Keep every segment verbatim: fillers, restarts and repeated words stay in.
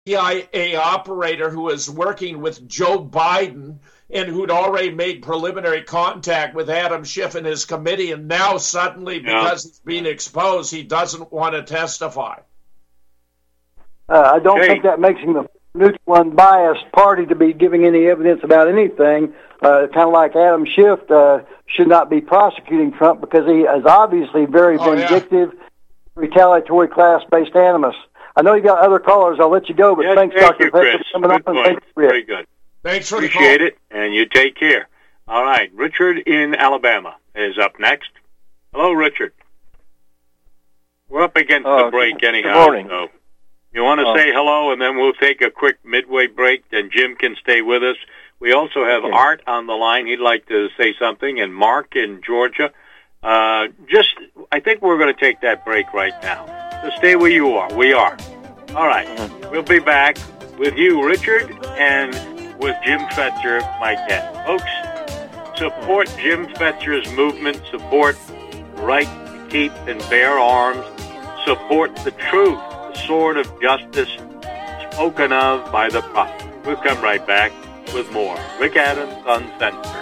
C I A operator who was working with Joe Biden and who'd already made preliminary contact with Adam Schiff and his committee, and now suddenly, because yeah. he's being exposed, he doesn't want to testify. Uh, I don't hey. think that makes him a neutral, unbiased party to be giving any evidence about anything. Uh, kind of like Adam Schiff uh, should not be prosecuting Trump because he is obviously very oh, vindictive, yeah. retaliatory, class-based animus. I know you got other callers. I'll let you go, but yes, thanks, thank Doctor you, Chris. Peck, for coming good up. And point. thanks for Very it. good. Thanks for Appreciate the call. it, and you take care. All right, Richard in Alabama is up next. Hello, Richard. We're up against uh, the break good anyhow. morning. So you want to uh, say hello, and then we'll take a quick midway break, and Jim can stay with us. We also have okay. Art on the line. He'd like to say something, and Mark in Georgia. Uh, just, I think we're going to take that break right now. So stay where you are. We are. All right. Mm-hmm. We'll be back with you, Richard, and with Jim Fetzer, my guest. Folks, support Jim Fetzer's movement. Support the right to keep and bear arms. Support the truth, the sword of justice spoken of by the prophet. We'll come right back with more. Rick Adams Uncensored.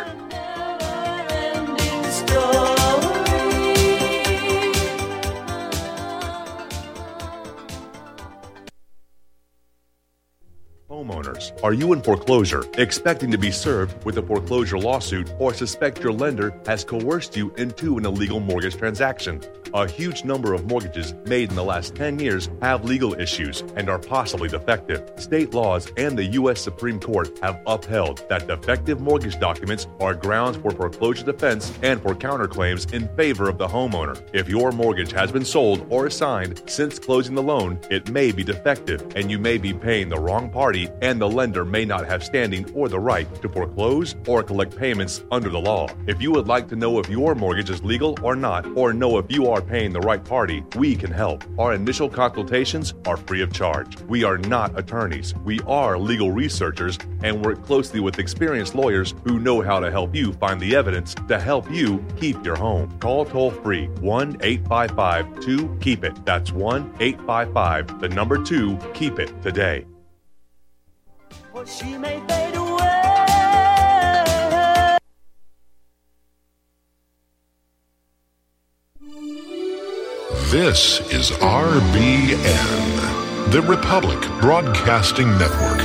Homeowners, are you in foreclosure, expecting to be served with a foreclosure lawsuit, or suspect your lender has coerced you into an illegal mortgage transaction? A huge number of mortgages made in the last ten years have legal issues and are possibly defective. State laws and the U S Supreme Court have upheld that defective mortgage documents are grounds for foreclosure defense and for counterclaims in favor of the homeowner. If your mortgage has been sold or assigned since closing the loan, it may be defective and you may be paying the wrong party, and the lender may not have standing or the right to foreclose or collect payments under the law. If you would like to know if your mortgage is legal or not, or know if you are paying the right party, we can help. Our initial consultations are free of charge. We are not attorneys. We are legal researchers and work closely with experienced lawyers who know how to help you find the evidence to help you keep your home. Call toll-free one eight five five two keep it. That's one eight five five, the number two, keep it today. Well, she may fade away. This is R B N, the Republic Broadcasting Network.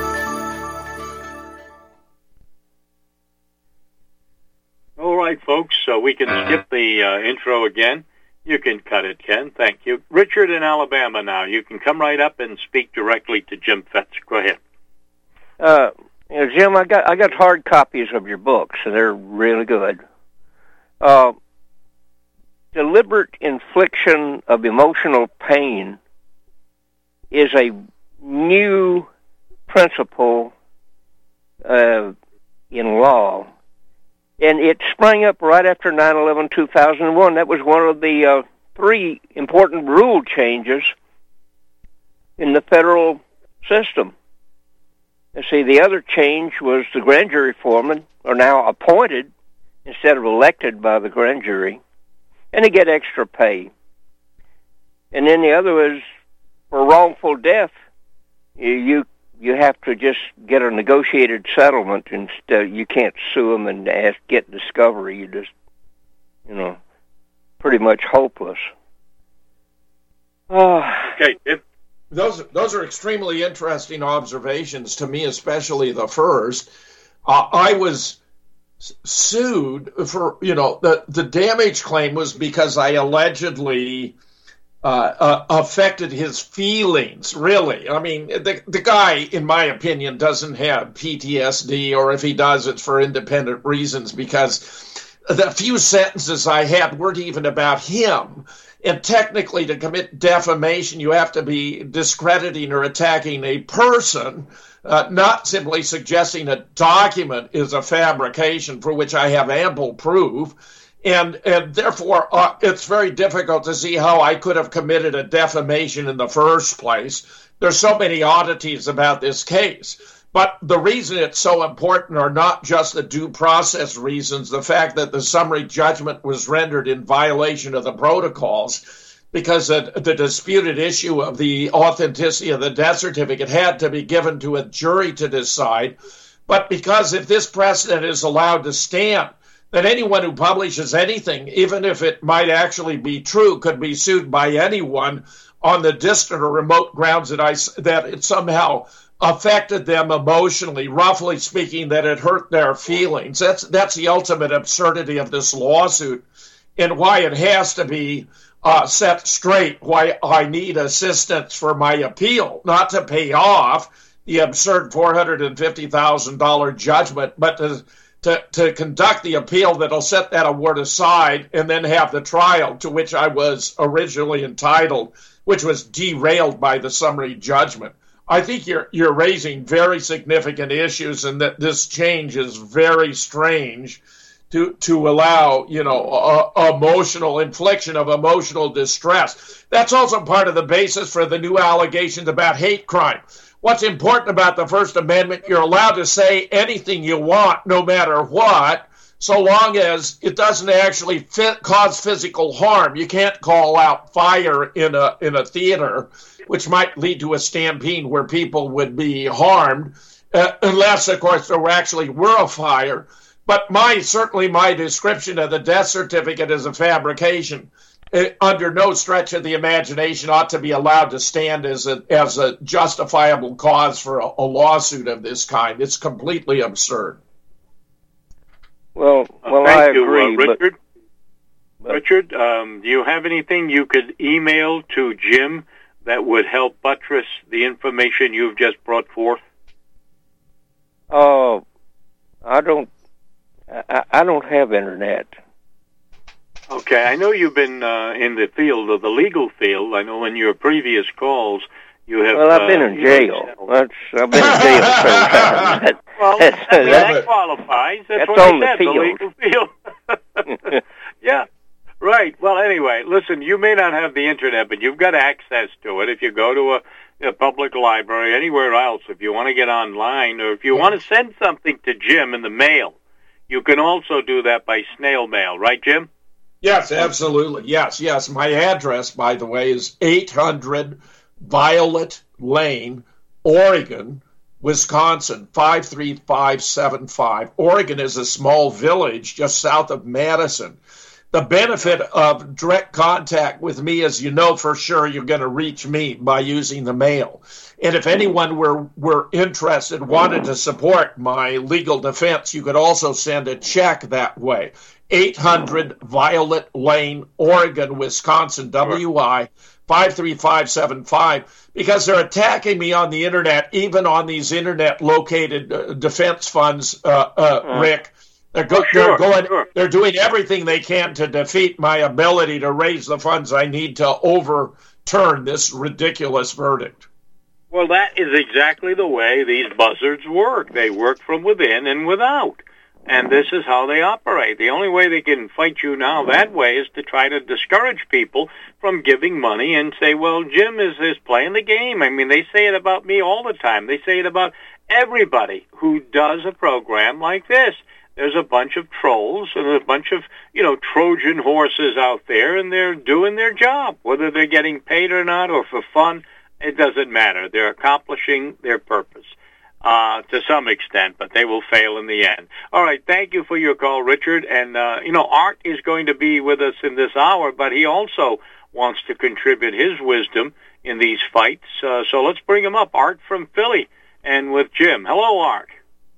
All right, folks, so we can skip the uh, intro again. You can cut it, Ken. Thank you. Richard in Alabama now. You can come right up and speak directly to Jim Fetzer. Go ahead. Uh, you know, Jim, I got I got hard copies of your books, and they're really good. Uh, deliberate infliction of emotional pain is a new principle uh, in law, and it sprang up right after nine eleven two thousand one. That was one of the uh, three important rule changes in the federal system. See, the other change was the grand jury foremen are now appointed instead of elected by the grand jury, and they get extra pay. And then the other was for wrongful death, you you have to just get a negotiated settlement instead. You can't sue them and ask get discovery. You just, you know, pretty much hopeless. Oh. Okay. If- Those those are extremely interesting observations to me, especially the first. Uh, I was sued for, you know, the, the damage claim was because I allegedly uh, uh, affected his feelings, really. I mean, the, the guy, in my opinion, doesn't have P T S D, or if he does, it's for independent reasons, because the few sentences I had weren't even about him. And technically, to commit defamation, you have to be discrediting or attacking a person, uh, not simply suggesting a document is a fabrication, for which I have ample proof. And, and therefore, uh, it's very difficult to see how I could have committed a defamation in the first place. There's so many oddities about this case. But the reason it's so important are not just the due process reasons, the fact that the summary judgment was rendered in violation of the protocols. because the, the disputed issue of the authenticity of the death certificate had to be given to a jury to decide. But because if this precedent is allowed to stand, then anyone who publishes anything, even if it might actually be true, could be sued by anyone on the distant or remote grounds that I that it somehow affected them emotionally, roughly speaking, that it hurt their feelings. That's that's the ultimate absurdity of this lawsuit, and why it has to be uh, set straight. Why I need assistance for my appeal, not to pay off the absurd four hundred fifty thousand dollars judgment, but to, to to conduct the appeal that'll set that award aside and then have the trial to which I was originally entitled, which was derailed by the summary judgment. I think you're you're raising very significant issues, and that this change is very strange to to allow, you know, a, a emotional infliction of emotional distress. That's also part of the basis for the new allegations about hate crime. What's important about the First Amendment, you're allowed to say anything you want, no matter what, so long as it doesn't actually fit, cause physical harm. You can't call out fire in a in a theater, which might lead to a stampede where people would be harmed, uh, unless, of course, there actually were a fire. But my certainly my description of the death certificate as a fabrication, uh, under no stretch of the imagination, ought to be allowed to stand as a as a justifiable cause for a, a lawsuit of this kind. It's completely absurd. Well, well, uh, thank I you, agree, uh, Richard. But, Richard, um, do you have anything you could email to Jim that would help buttress the information you've just brought forth? Oh, uh, I don't. I, I don't have internet. Okay, I know you've been uh, in the field of the legal field. I know in your previous calls you have. Well, I've been uh, in jail. That's, I've been in jail several times. Well, that's, that, that's, that qualifies. That's, that's what on I said, the field. The legal field. Yeah. Right. Well, anyway, listen, you may not have the internet, but you've got access to it. If you go to a, a public library, anywhere else, if you want to get online, or if you want to send something to Jim in the mail, you can also do that by snail mail. Right, Jim? Yes, absolutely. Yes, yes. My address, by the way, is eight hundred Violet Lane, Oregon, Wisconsin, five three five seven five. Oregon is a small village just south of Madison. The benefit of direct contact with me is, you know for sure you're going to reach me by using the mail. And if anyone were, were interested, wanted to support my legal defense, you could also send a check that way. eight hundred Violet Lane, Oregon, Wisconsin, W I five three five seven five, because they're attacking me on the internet, even on these internet-located uh, defense funds, uh, uh, uh. Rick. They're, go- oh, sure, they're going. Sure. They're doing everything they can to defeat my ability to raise the funds I need to overturn this ridiculous verdict. Well, that is exactly the way these buzzards work. They work from within and without, and this is how they operate. The only way they can fight you now that way is to try to discourage people from giving money and say, "Well, Jim is is playing the game." I mean, they say it about me all the time. They say it about everybody who does a program like this. There's a bunch of trolls and a bunch of, you know, Trojan horses out there, and they're doing their job. Whether they're getting paid or not or for fun, it doesn't matter. They're accomplishing their purpose uh, to some extent, but they will fail in the end. All right, thank you for your call, Richard. And, uh, you know, Art is going to be with us in this hour, but he also wants to contribute his wisdom in these fights. Uh, so let's bring him up. Art from Philly and with Jim. Hello, Art.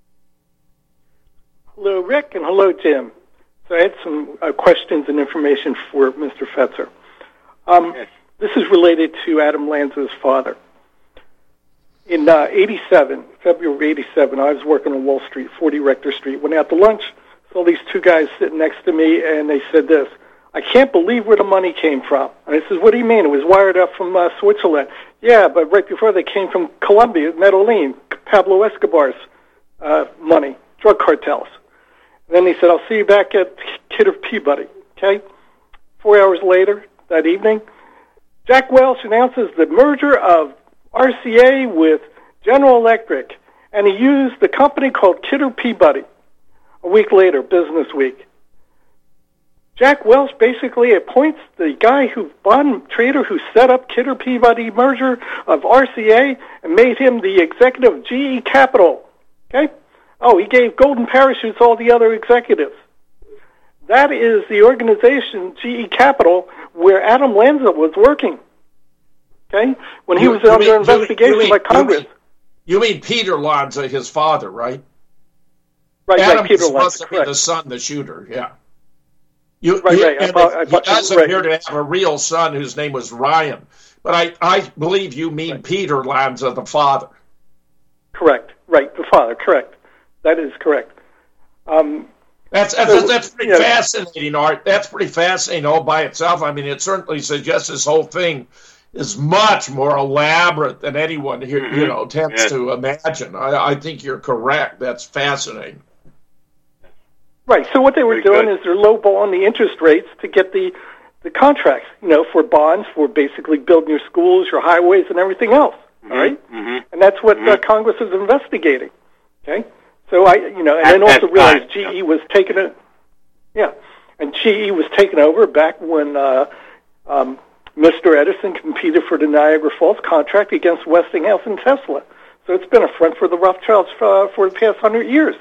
Hello, Rick, and hello, Jim. So I had some uh, questions and information for Mister Fetzer. Um, yes. This is related to Adam Lanza's father. In uh, eighty-seven, February eighty-seven, I was working on Wall Street, forty Rector Street. Went out to lunch, saw these two guys sitting next to me, and they said this: "I can't believe where the money came from." And I said, "What do you mean? It was wired up from uh, Switzerland." "Yeah, but right before they came from Colombia, Medellin, Pablo Escobar's uh, money, drug cartels." Then he said, "I'll see you back at Kidder Peabody." Okay? Four hours later, that evening, Jack Welch announces the merger of R C A with General Electric, and he used the company called Kidder Peabody. A week later, Business Week, Jack Welch basically appoints the guy who, bond trader who set up Kidder Peabody merger of R C A and made him the executive of G E Capital. Okay? Oh, he gave golden parachutes to all the other executives. That is the organization, G E Capital, where Adam Lanza was working. Okay? When he You- was you under mean- investigation you mean- by Congress. You mean Peter Lanza, his father, right? Right, Adam right, Peter is supposed Lanza, to be correct. the son, the shooter, yeah. You, Right, you- right, I and thought- I he thought- does right. appear to have a real son whose name was Ryan. But I, I believe you mean Right. Peter Lanza, the father. Correct, right, the father, correct. That is correct. Um, That's that's, So, that's pretty you know- fascinating, Art. That's pretty fascinating all by itself. I mean, it certainly suggests this whole thing is much more elaborate than anyone here, you know, tends Yes. to imagine. I, I think you're correct. That's fascinating. Right. So what they were Very doing good. is they're lowballing the interest rates to get the the contracts, you know, for bonds for basically building your schools, your highways, and everything else. All right. Mm-hmm. And that's what uh, Congress is investigating. Okay. So I, you know, and then At also that realized time, G E was taking it. Yeah, and G E was taken over back when uh, um, Mister Edison competed for the Niagara Falls contract against Westinghouse and Tesla. So it's been a front for the Rothschilds for, for the past hundred years.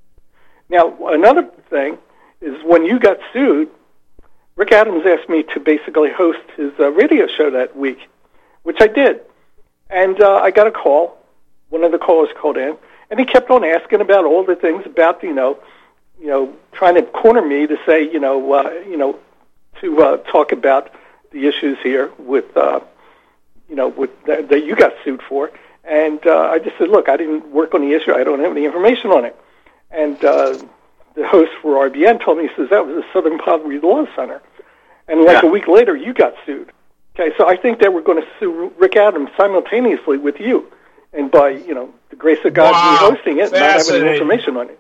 Now, another thing is when you got sued, Rick Adams asked me to basically host his uh, radio show that week, which I did. And uh, I got a call. One of the callers called in, and he kept on asking about all the things about, you know, you know, trying to corner me to say, you know, uh, you know, to uh, talk about the issues here with, uh, you know, with that, that you got sued for. And uh, I just said, look, I didn't work on the issue. I don't have any information on it. And uh, the host for R B N told me, he says, that was the Southern Poverty Law Center. And like Yeah. a week later, you got sued. Okay, so I think they were going to sue Rick Adams simultaneously with you. And by, you know, the grace of God, Wow. me hosting it and not having Fascinating. any information on it.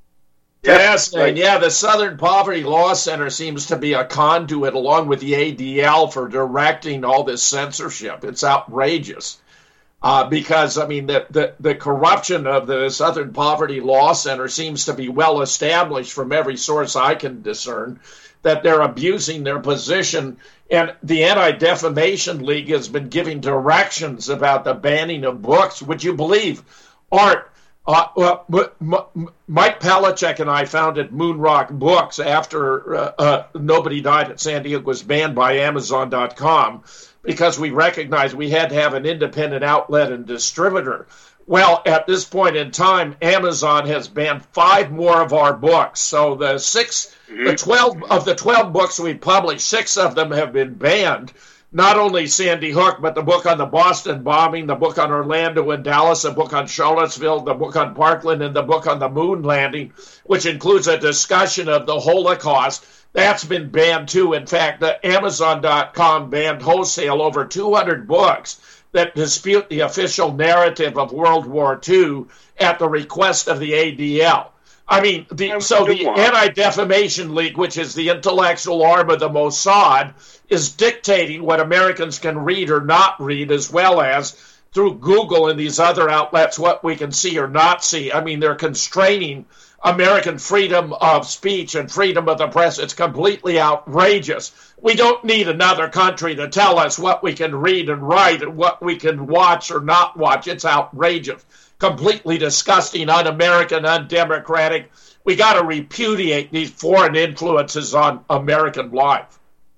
Fascinating. right. Yeah, the Southern Poverty Law Center seems to be a conduit, along with the A D L, for directing all this censorship. It's outrageous. Uh, because, I mean, the, the, the corruption of the Southern Poverty Law Center seems to be well established from every source I can discern, that they're abusing their position. And the Anti-Defamation League has been giving directions about the banning of books. Would you believe, Art, uh, well, M- M- Mike Pellicek and I founded Moonrock Books after uh, uh, Nobody Died at San Diego was banned by Amazon dot com, because we recognized we had to have an independent outlet and distributor. Well, at this point in time, Amazon has banned five more of our books. So the six, mm-hmm. the twelve of the twelve books we published, six of them have been banned. Not only Sandy Hook, but the book on the Boston bombing, the book on Orlando and Dallas, the book on Charlottesville, the book on Parkland, and the book on the moon landing, which includes a discussion of the Holocaust. That's been banned too. In fact, the Amazon dot com banned wholesale over two hundred books that dispute the official narrative of World War Two at the request of the A D L. I mean, the, so the Anti-Defamation League, which is the intellectual arm of the Mossad, is dictating what Americans can read or not read, as well as through Google and these other outlets what we can see or not see. I mean, they're constraining American freedom of speech and freedom of the press. It's completely outrageous. We don't need another country to tell us what we can read and write and what we can watch or not watch. It's outrageous. Completely disgusting, un-American, undemocratic. We got to repudiate these foreign influences on American life.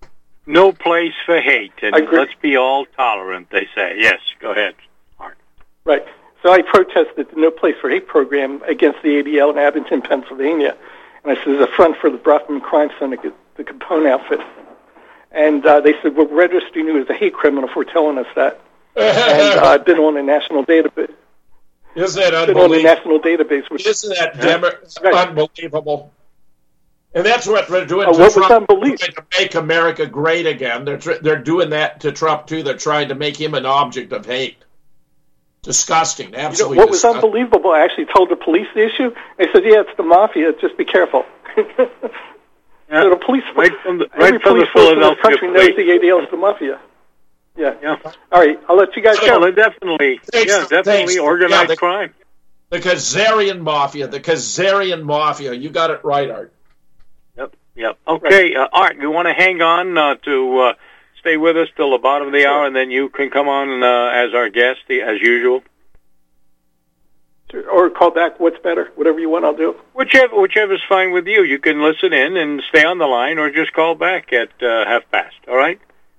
No place for hate, and let's be all tolerant, they say. Yes, go ahead, Mark. Right. So I protested the No Place for Hate program against the A D L in Abington, Pennsylvania. And I said, it's a front for the Brofman Crime Syndicate, the Capone outfit. And uh, they said, we're registering you as a hate criminal for telling us that. And uh, I've been on a national database. Isn't that unbelievable? Been on a national database. Which, Isn't that yeah. demo- right. unbelievable? And that's what they're doing uh, to what Trump, was trying to make America great again. They're tr- they're doing that to Trump, too. They're trying to make him an object of hate. Disgusting, absolutely you know, what disgusting. was unbelievable, I actually told the police the issue. They said, yeah, it's the mafia, just be careful. Yeah. So the police, right from the, every right from police the force in this Philadelphia country knows police. the A D L is the mafia. Yeah. Yeah. All right, I'll let you guys Well, go. they're definitely, Thanks, yeah, definitely thanks. organized Yeah, the- crime. The Khazarian Mafia, the Khazarian Mafia. You got it right, Art. Yep. Yep. Okay, uh, Art, you want to hang on uh, to uh, stay with us till the bottom of the hour, and then you can come on uh, as our guest, as usual? Or call back, what's better? Whatever you want, I'll do. Whichever, whichever's fine with you. You can listen in and stay on the line, or just call back at uh, half past, all right?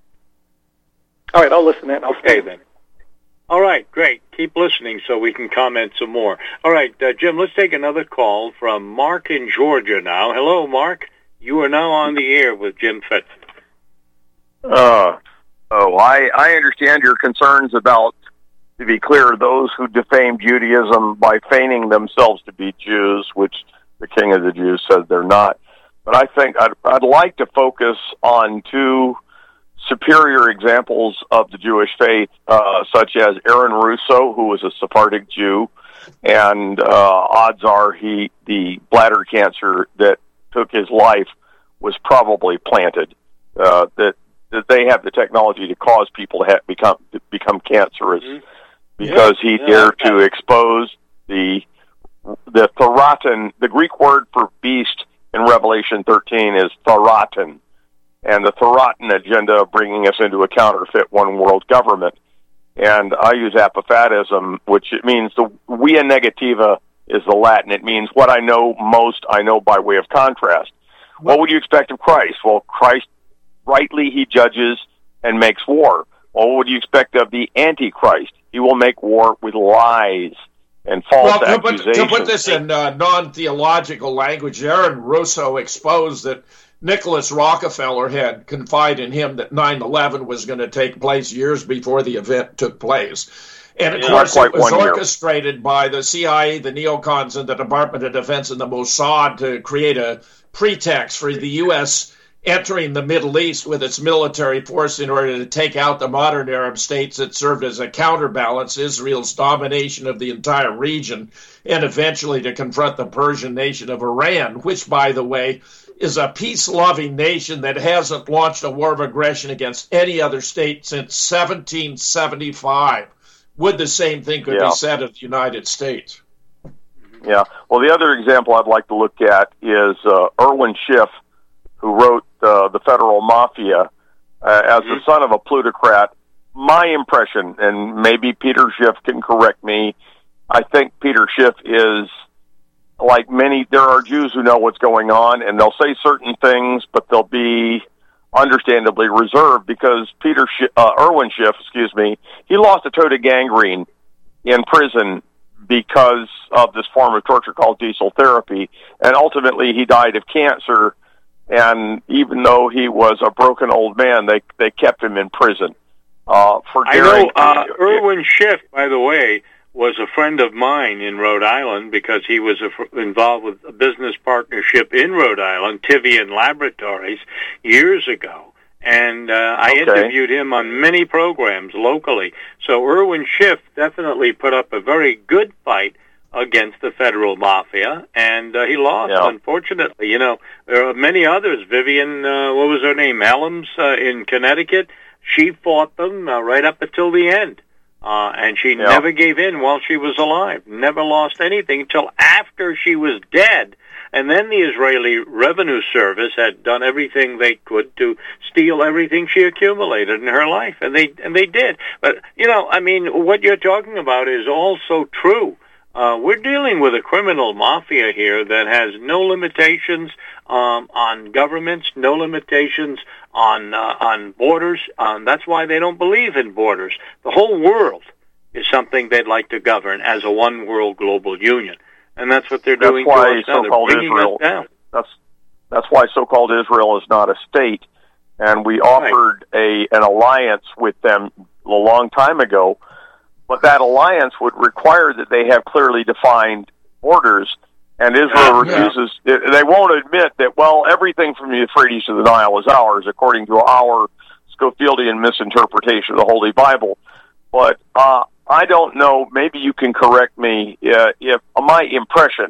All right, I'll listen in. I'll okay, then. All right, great. Keep listening so we can comment some more. All right, uh, Jim, let's take another call from Mark in Georgia now. Hello, Mark. You are now on the air with Jim Fetzer. Uh, oh, I, I understand your concerns about, to be clear, those who defame Judaism by feigning themselves to be Jews, which the King of the Jews says they're not. But I think I'd, I'd like to focus on two superior examples of the Jewish faith, uh, such as Aaron Russo, who was a Sephardic Jew, and uh, odds are he the bladder cancer that took his life was probably planted. Uh, that that they have the technology to cause people to have become to become cancerous mm-hmm. because yeah, he yeah, dared yeah. to expose the the Theraton. The Greek word for beast in Revelation thirteen is Theraton, and the Theraton agenda of bringing us into a counterfeit one world government. And I use apophatism, which it means the via negativa is the Latin. It means what I know most, I know by way of contrast. What would you expect of Christ? Well, Christ, rightly, he judges and makes war. Well, what would you expect of the Antichrist? He will make war with lies and false well, to accusations. Put, to put this in uh, non-theological language, Aaron Russo exposed that Nicholas Rockefeller had confided in him that nine eleven was going to take place years before the event took place. And, of yeah, course, it was orchestrated year. by the C I A, the neocons, and the Department of Defense and the Mossad to create a pretext for the U S entering the Middle East with its military force in order to take out the modern Arab states that served as a counterbalance, Israel's domination of the entire region, and eventually to confront the Persian nation of Iran, which, by the way, is a peace-loving nation that hasn't launched a war of aggression against any other state since seventeen seventy-five. Would the same thing could yeah. be said of the United States? Yeah. Well, the other example I'd like to look at is uh, Erwin Schiff, who wrote uh, The Federal Mafia. Uh, as mm-hmm. the son of a plutocrat, my impression, and maybe Peter Schiff can correct me, I think Peter Schiff is like many, there are Jews who know what's going on, and they'll say certain things, but they'll be understandably reserved because Peter Sch- uh, Erwin Schiff, excuse me, he lost a toe to gangrene in prison because of this form of torture called diesel therapy, and ultimately he died of cancer. And even though he was a broken old man, they they kept him in prison. Uh, for I know uh, Erwin Schiff, by the way, was a friend of mine in Rhode Island because he was a, involved with a business partnership in Rhode Island, Tivian Laboratories, years ago. And uh, I okay. interviewed him on many programs locally. So Erwin Schiff definitely put up a very good fight against the federal mafia, and uh, he lost, yeah. unfortunately. You know, there are many others. Vivian, uh, what was her name, Helms uh, in Connecticut, she fought them uh, right up until the end. Uh, and she yeah. never gave in while she was alive, never lost anything until after she was dead. And then the Israeli Revenue Service had done everything they could to steal everything she accumulated in her life, and they and they did. But, you know, I mean, what you're talking about is also true. Uh, we're dealing with a criminal mafia here that has no limitations um, on governments, no limitations on uh, on borders. Um, that's why they don't believe in borders. The whole world is something they'd like to govern as a one-world global union, and that's what they're that's doing why to us now. So-called They're bringing Israel, us down. That's that's why so-called Israel is not a state, and we offered right. a an alliance with them a long time ago. But that alliance would require that they have clearly defined borders, and Israel yeah, refuses. Yeah. They won't admit that, well, everything from the Euphrates to the Nile is ours, according to our Scofieldian misinterpretation of the Holy Bible. But uh, I don't know, maybe you can correct me, uh, if uh, my impression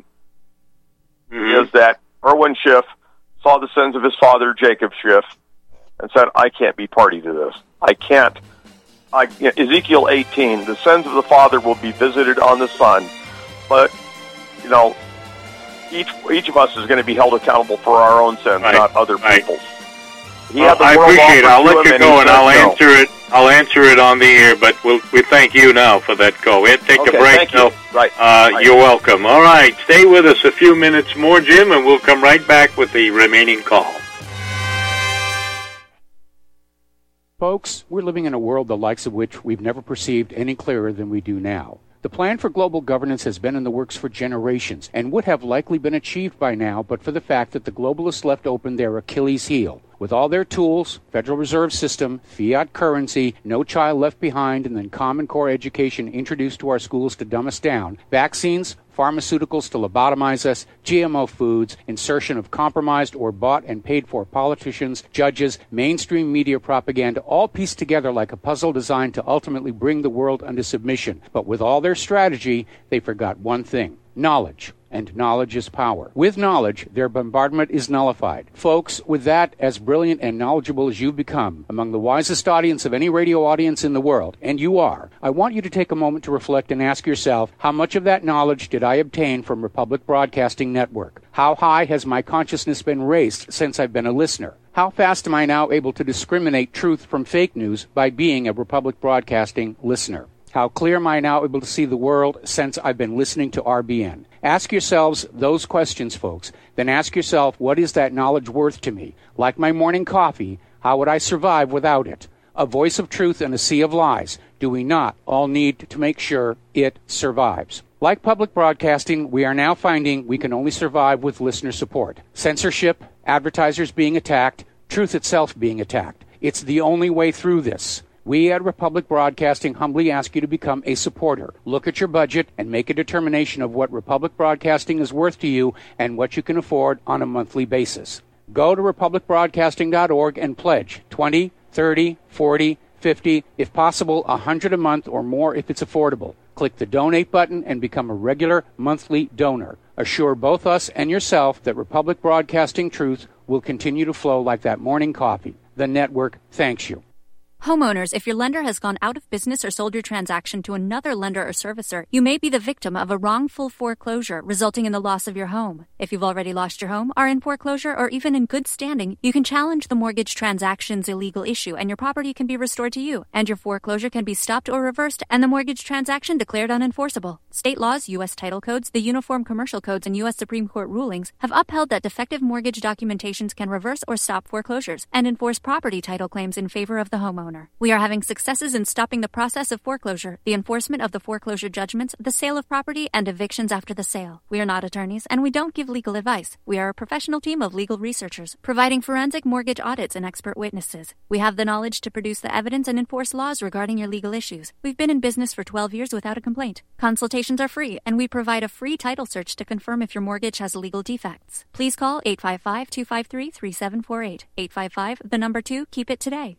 mm-hmm. is that Erwin Schiff saw the sins of his father, Jacob Schiff, and said, I can't be party to this. I can't. I, Ezekiel eighteen, the sins of the father will be visited on the son. But, you know, each each of us is going to be held accountable for our own sins, right. not other right. people's. He well, had the I world appreciate it. I'll let you go, and, and I'll no. answer it. I'll answer it on the air. But we'll, we thank you now for that call. We have to take okay, a break. Thank so, you. Right. Uh, right. You're welcome. All right, stay with us a few minutes more, Jim, and we'll come right back with the remaining call. Folks, we're living in a world the likes of which we've never perceived any clearer than we do now. The plan for global governance has been in the works for generations and would have likely been achieved by now but for the fact that the globalists left open their Achilles heel. With all their tools, Federal Reserve System, fiat currency, no child left behind, and then Common Core education introduced to our schools to dumb us down, vaccines, pharmaceuticals to lobotomize us, G M O foods, insertion of compromised or bought and paid for politicians, judges, mainstream media propaganda, all pieced together like a puzzle designed to ultimately bring the world under submission. But with all their strategy, they forgot one thing: knowledge. And knowledge is power. With knowledge, their bombardment is nullified. Folks, with that, as brilliant and knowledgeable as you've become, among the wisest audience of any radio audience in the world, and you are, I want you to take a moment to reflect and ask yourself, how much of that knowledge did I obtain from Republic Broadcasting Network? How high has my consciousness been raised since I've been a listener? How fast am I now able to discriminate truth from fake news by being a Republic Broadcasting listener? How clear am I now able to see the world since I've been listening to R B N? Ask yourselves those questions, folks. Then ask yourself, what is that knowledge worth to me? Like my morning coffee, how would I survive without it? A voice of truth in a sea of lies. Do we not all need to make sure it survives? Like public broadcasting, we are now finding we can only survive with listener support. Censorship, advertisers being attacked, truth itself being attacked. It's the only way through this. We at Republic Broadcasting humbly ask you to become a supporter. Look at your budget and make a determination of what Republic Broadcasting is worth to you and what you can afford on a monthly basis. Go to republic broadcasting dot org and pledge twenty, thirty, forty, fifty, if possible one hundred a month or more if it's affordable. Click the donate button and become a regular monthly donor. Assure both us and yourself that Republic Broadcasting truth will continue to flow like that morning coffee. The network thanks you. Homeowners, if your lender has gone out of business or sold your transaction to another lender or servicer, you may be the victim of a wrongful foreclosure resulting in the loss of your home. If you've already lost your home, are in foreclosure, or even in good standing, you can challenge the mortgage transaction's illegal issue and your property can be restored to you, and your foreclosure can be stopped or reversed and the mortgage transaction declared unenforceable. State laws, U S title codes, the Uniform Commercial Codes, and U S Supreme Court rulings have upheld that defective mortgage documentations can reverse or stop foreclosures and enforce property title claims in favor of the homeowner. We are having successes in stopping the process of foreclosure, the enforcement of the foreclosure judgments, the sale of property, and evictions after the sale. We are not attorneys, and we don't give legal advice. We are a professional team of legal researchers, providing forensic mortgage audits and expert witnesses. We have the knowledge to produce the evidence and enforce laws regarding your legal issues. We've been in business for twelve years without a complaint. Consultations are free, and we provide a free title search to confirm if your mortgage has legal defects. Please call eight five five, two five three, three seven four eight. eight five five, the number two, keep it today.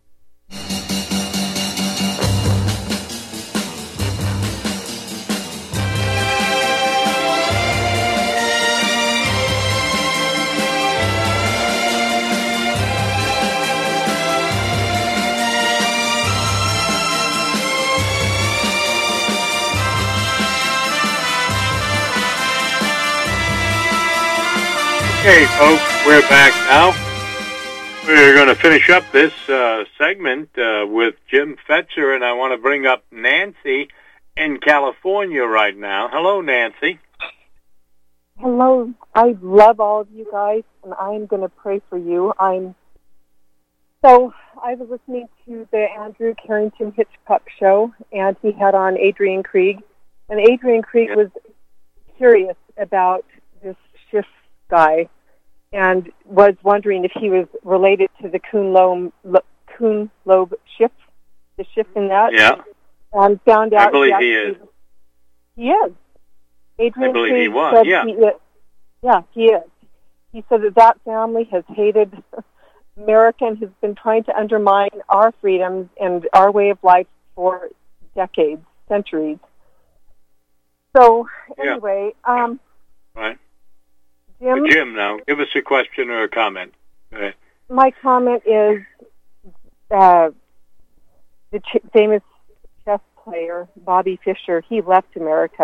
Okay, folks, we're back now. We're going to finish up this uh, segment uh, with Jim Fetzer, and I want to bring up Nancy in California right now. Hello, Nancy. Hello. I love all of you guys, and I'm going to pray for you. I'm so I was listening to the Andrew Carrington Hitchcock show, and he had on Adrian Krieg, and Adrian Krieg was curious about this Schiff guy, and was wondering if he was related to the Kuhn Loeb, Kuhn Loeb Schiff, the Schiff in that. Yeah. And found out I believe he, he is. He is. Adrian I believe Krieg he was, said yeah. He is. Yeah, he is. He said that that family has hated America and has been trying to undermine our freedoms and our way of life for decades, centuries. So, anyway, yeah. um... Right. Jim, Jim, now, give us a question or a comment. Go ahead. My comment is uh, the ch- famous chess player, Bobby Fischer, he left America.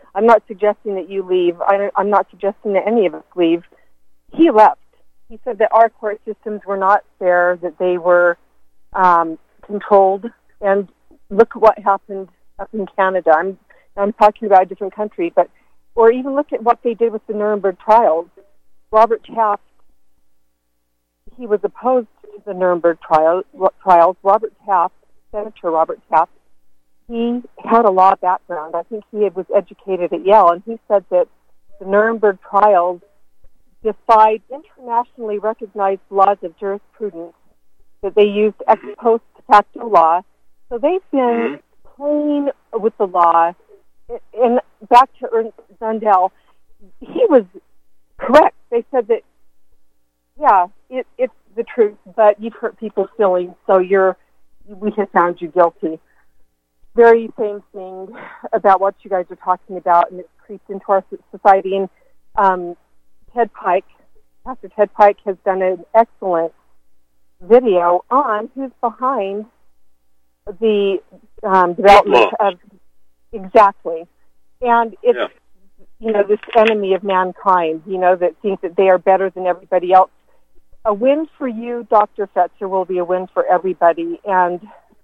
I'm not suggesting that you leave. I, I'm not suggesting that any of us leave. He left. He said that our court systems were not fair, that they were um, controlled. And look what happened up in Canada. I'm I'm talking about a different country, but or even look at what they did with the Nuremberg trials. Robert Taft, he was opposed to the Nuremberg trial, trials. Robert Taft, Senator Robert Taft, he had a law background. I think he was educated at Yale, and he said that the Nuremberg trials defied internationally recognized laws of jurisprudence, that they used ex post facto law. So they've been playing with the law. And back to Ernst Zundel, he was correct. They said that, yeah, it, it's the truth, but you've hurt people's feelings, so you're we have found you guilty. Very same thing about what you guys are talking about, and it's creeped into our society. And um, Ted Pike, Doctor Ted Pike, has done an excellent video on who's behind the um, development of exactly, and it's yeah. you know, this enemy of mankind, you know, that thinks that they are better than everybody else. A win for you, Doctor Fetzer, will be a win for everybody, and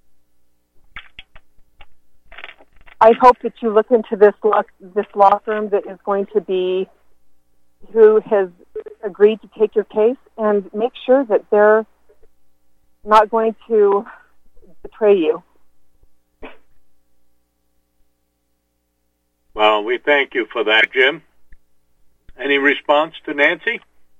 I hope that you look into this law, this law firm that is going to be, who has agreed to take your case, and make sure that they're not going to betray you. Well, we thank you for that, Jim. Any response to Nancy?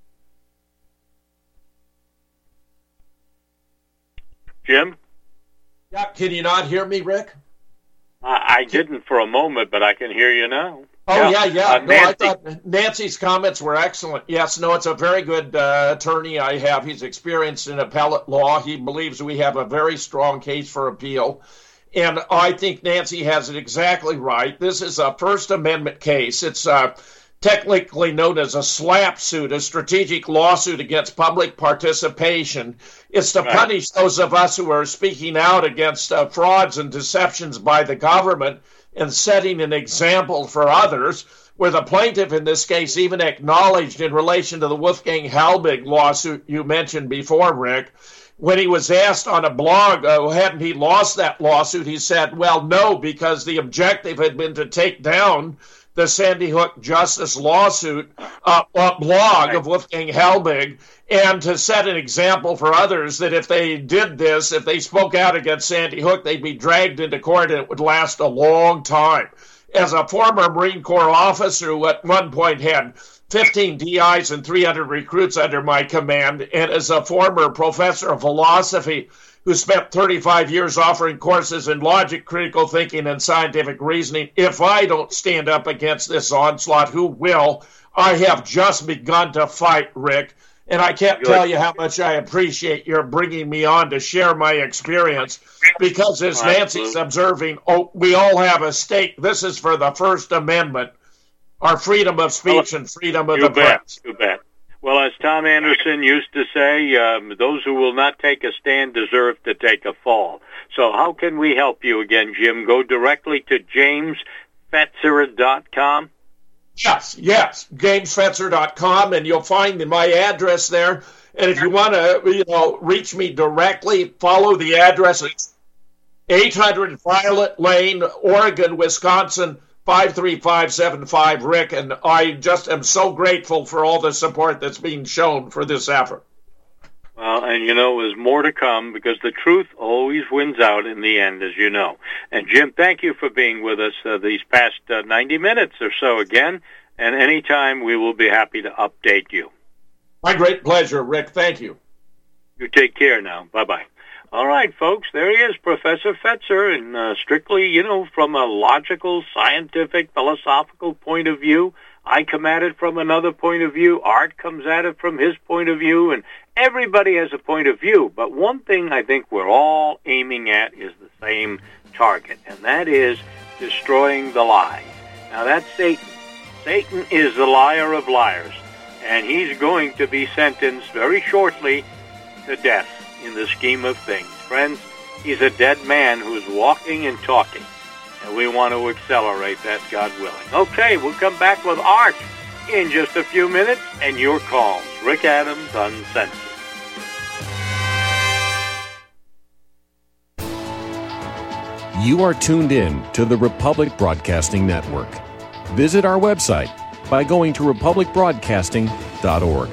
Jim? Yeah, can you not hear me, Rick? I, I didn't for a moment, but I can hear you now. Oh, yeah, yeah. yeah. Uh, no, Nancy. I thought Nancy's comments were excellent. Yes, no, it's a very good uh, attorney I have. He's experienced in appellate law. He believes we have a very strong case for appeal. And I think Nancy has it exactly right. This is a First Amendment case. It's uh, technically known as a SLAPP suit, a strategic lawsuit against public participation. It's to right. punish those of us who are speaking out against uh, frauds and deceptions by the government and setting an example for others, where the plaintiff in this case even acknowledged in relation to the Wolfgang Halbig lawsuit you mentioned before, Rick, when he was asked on a blog, uh, hadn't he lost that lawsuit, he said, well, no, because the objective had been to take down the Sandy Hook Justice lawsuit uh, uh, blog of Wolfgang Halbig, and to set an example for others that if they did this, if they spoke out against Sandy Hook, they'd be dragged into court and it would last a long time. As a former Marine Corps officer who at one point had fifteen D Is and three hundred recruits under my command, and as a former professor of philosophy who spent thirty-five years offering courses in logic, critical thinking, and scientific reasoning, if I don't stand up against this onslaught, who will? I have just begun to fight, Rick, and I can't Good. tell you how much I appreciate your bringing me on to share my experience, because as Nancy's observing, oh, we all have a stake. This is for the First Amendment, our freedom of speech and freedom of you the bet, press. You bet. Well, as Tom Anderson used to say, um, those who will not take a stand deserve to take a fall. So how can we help you again, Jim? Go directly to james fetzer dot com. Yes, yes, james fetzer dot com, and you'll find my address there. And if you want to, you know, reach me directly, follow the address. It's eight hundred Violet Lane, Oregon, Wisconsin, five three five seven five, Rick, and I just am so grateful for all the support that's being shown for this effort. Well, and you know, there's more to come, because the truth always wins out in the end, as you know. And Jim, thank you for being with us uh, these past uh, ninety minutes or so again, and anytime we will be happy to update you. My great pleasure, Rick. Thank you. You take care now. Bye-bye. All right, folks, there he is, Professor Fetzer, and uh, strictly, you know, from a logical, scientific, philosophical point of view. I come at it from another point of view. Art comes at it from his point of view, and everybody has a point of view. But one thing I think we're all aiming at is the same target, and that is destroying the lie. Now, that's Satan. Satan is the liar of liars, and he's going to be sentenced very shortly to death. In the scheme of things, friends, he's a dead man who's walking and talking. and we want to accelerate that, God willing. Okay, we'll come back with Art in just a few minutes, and your calls. Rick Adams, Uncensored. You are tuned in to the Republic Broadcasting Network. Visit our website by going to republic broadcasting dot org.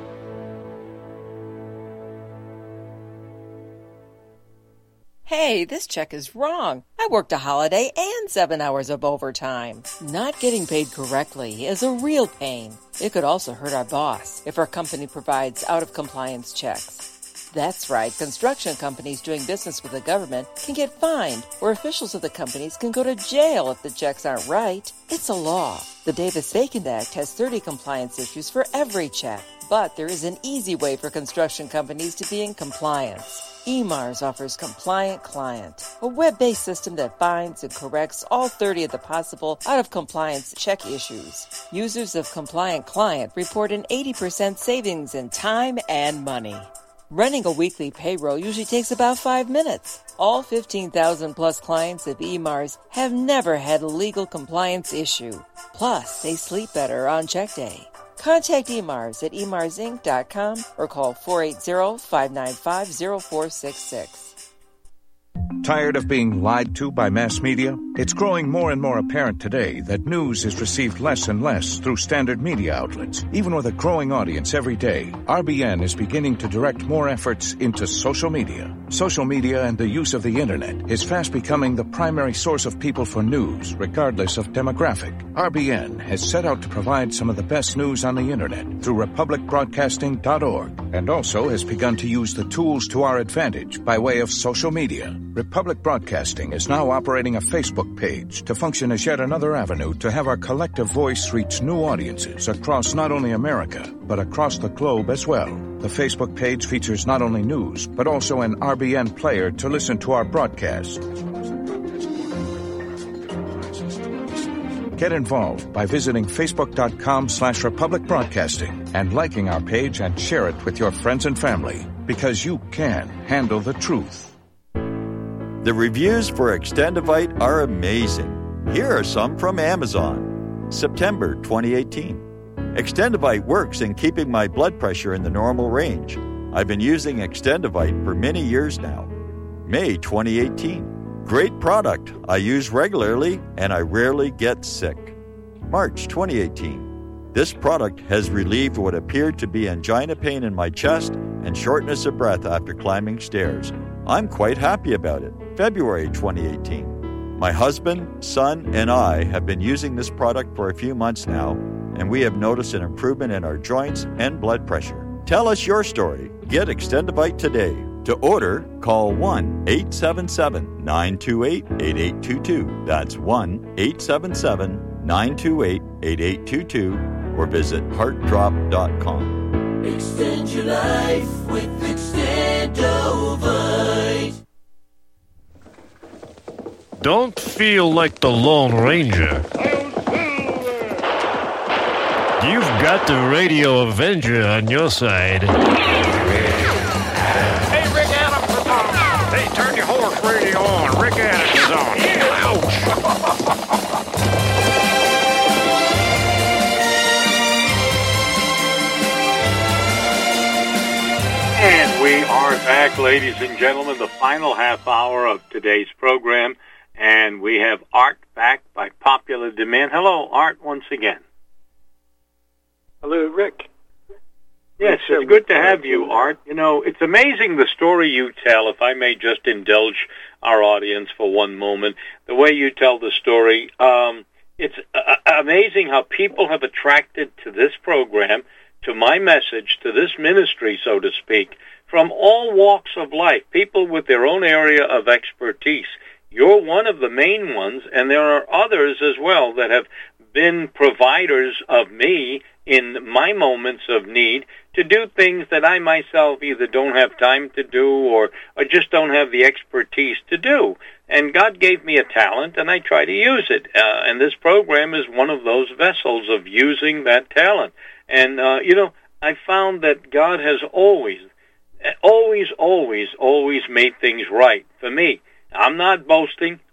Hey, this check is wrong. I worked a holiday and seven hours of overtime. Not getting paid correctly is a real pain. It could also hurt our boss if our company provides out-of-compliance checks. That's right, construction companies doing business with the government can get fined, or officials of the companies can go to jail if the checks aren't right. It's a law. The Davis-Bacon Act has thirty compliance issues for every check, but there is an easy way for construction companies to be in compliance. E M A R S offers Compliant Client, a web-based system that finds and corrects all thirty of the possible out-of-compliance check issues. Users of Compliant Client report an eighty percent savings in time and money. Running a weekly payroll usually takes about five minutes. All fifteen thousand plus clients of E M A R S have never had a legal compliance issue. Plus, they sleep better on check day. Contact E M A R S at e m a r s inc dot com or call four eight zero, five nine five, zero four six six. Tired of being lied to by mass media? It's growing more and more apparent today that news is received less and less through standard media outlets. Even with a growing audience every day, R B N is beginning to direct more efforts into social media. Social media and the use of the internet is fast becoming the primary source of people for news, regardless of demographic. R B N has set out to provide some of the best news on the internet through republic broadcasting dot org, and also has begun to use the tools to our advantage by way of social media. Republic Broadcasting is now operating a Facebook page to function as yet another avenue to have our collective voice reach new audiences across not only America, but across the globe as well. The Facebook page features not only news, but also an R B N player to listen to our broadcast. Get involved by visiting facebook.com slash Republic Broadcasting and liking our page and share it with your friends and family, because you can handle the truth. The reviews for Extendivite are amazing. Here are some from Amazon. September twenty eighteen. Extendivite works in keeping my blood pressure in the normal range. I've been using Extendivite for many years now. May twenty eighteen. Great product. I use regularly and I rarely get sick. March twenty eighteen. This product has relieved what appeared to be angina pain in my chest and shortness of breath after climbing stairs. I'm quite happy about it. February twenty eighteen. My husband, son, and I have been using this product for a few months now, and we have noticed an improvement in our joints and blood pressure. Tell us your story. Get Extendivite today. To order, call one eight seven seven, nine two eight, eight eight two two. That's one eight seven seven, nine two eight, eight eight two two, or visit heart drop dot com. Extend your life with Extendovite. Don't feel like the Lone Ranger. You've got the Radio Avenger on your side. Hey, Rick Adams is on. Hey, turn your horse radio on. Rick Adams is on. Ouch. And we are back, ladies and gentlemen, the final half hour of today's program. And we have Art back by popular demand. Hello, Art, once again. Hello, Rick. Yes, it's good to have you, Art. You know, it's amazing the story you tell, if I may just indulge our audience for one moment. The way you tell the story, um, it's uh, amazing how people have attracted to this program, to my message, to this ministry, so to speak, from all walks of life, people with their own area of expertise. You're one of the main ones, and there are others as well that have been providers of me in my moments of need to do things that I myself either don't have time to do or, or just don't have the expertise to do. And God gave me a talent, and I try to use it. Uh, and this program is one of those vessels of using that talent. And, uh, you know, I found that God has always, always, always, always made things right for me. I'm not boasting.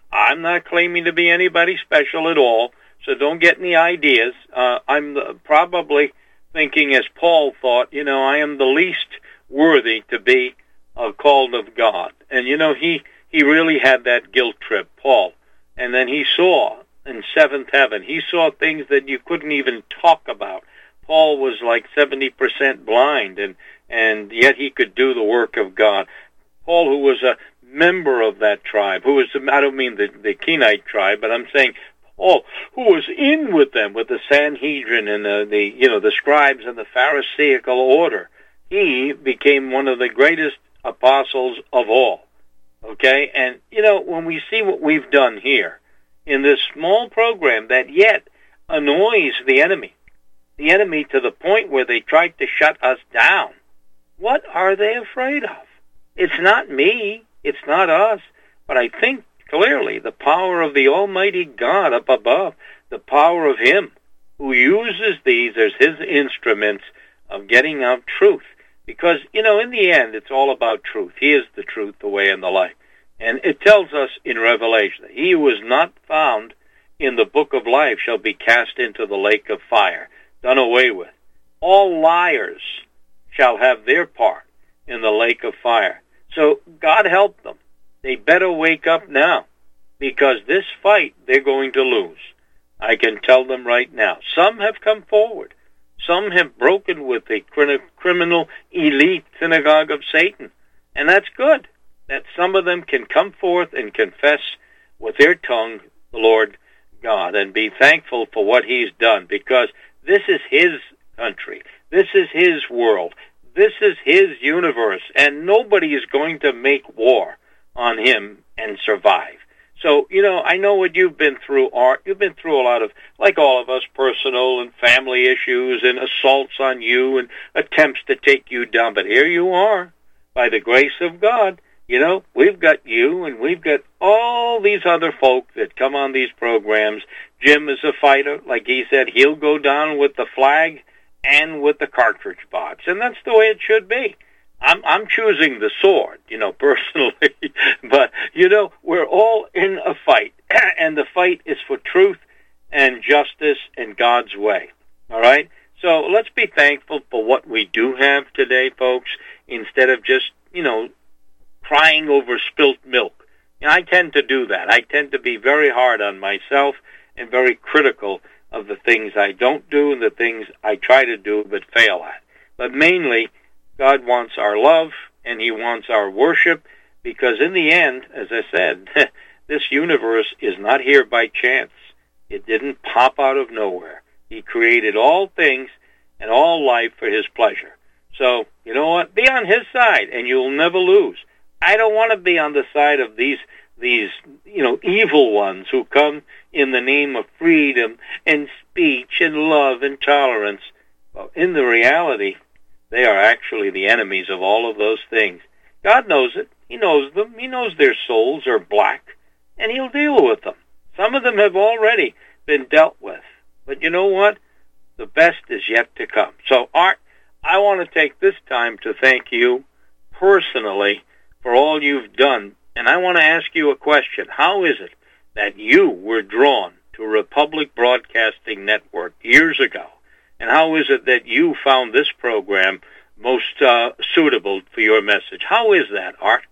I'm not claiming to be anybody special at all, so don't get any ideas. Uh, I'm the, probably thinking as Paul thought, you know, I am the least worthy to be uh, called of God. And, you know, he, he really had that guilt trip, Paul. And then he saw in seventh heaven, he saw things that you couldn't even talk about. Paul was like seventy percent blind, and, and yet he could do the work of God. Paul, who was a member of that tribe, who was, I don't mean the, the Kenite tribe, but I'm saying Paul, who was in with them, with the Sanhedrin and the, the you know, the scribes and the Pharisaical order, he became one of the greatest apostles of all. Okay? And, you know, when we see what we've done here in this small program that yet annoys the enemy, the enemy to the point where they tried to shut us down, what are they afraid of? It's not me. It's not us. But I think clearly the power of the Almighty God up above, the power of Him who uses these as His instruments of getting out truth. Because, you know, in the end, it's all about truth. He is the truth, the way, and the life. And it tells us in Revelation that he who is not found in the book of life shall be cast into the lake of fire, done away with. All liars shall have their part in the lake of fire. So God help them. They better wake up now, because this fight they're going to lose. I can tell them right now. Some have come forward. Some have broken with the criminal elite synagogue of Satan. And that's good, that some of them can come forth and confess with their tongue the Lord God and be thankful for what He's done, because this is His country. This is His world. This is His universe, and nobody is going to make war on Him and survive. So, you know, I know what you've been through, Art. You've been through a lot of, like all of us, personal and family issues and assaults on you and attempts to take you down. But here you are, by the grace of God. You know, we've got you and we've got all these other folk that come on these programs. Jim is a fighter. Like he said, he'll go down with the flag and with the cartridge box. And that's the way it should be. I'm I'm choosing the sword, you know, personally. But, you know, we're all in a fight. And the fight is for truth and justice and God's way. All right? So let's be thankful for what we do have today, folks, instead of just, you know, crying over spilt milk. You know, I tend to do that. I tend to be very hard on myself and very critical of the things I don't do and the things I try to do but fail at. But mainly, God wants our love, and He wants our worship, because in the end, as I said, this universe is not here by chance. It didn't pop out of nowhere. He created all things and all life for His pleasure. So, you know what? Be on His side, and you'll never lose. I don't want to be on the side of these, these, you know, evil ones who come in the name of freedom and speech and love and tolerance. Well, in the reality, they are actually the enemies of all of those things. God knows it. He knows them. He knows their souls are black, and He'll deal with them. Some of them have already been dealt with. But you know what? The best is yet to come. So, Art, I want to take this time to thank you personally for all you've done. And I want to ask you a question. How is it that you were drawn to Republic Broadcasting Network years ago? And how is it that you found this program most uh, suitable for your message? How is that, Art?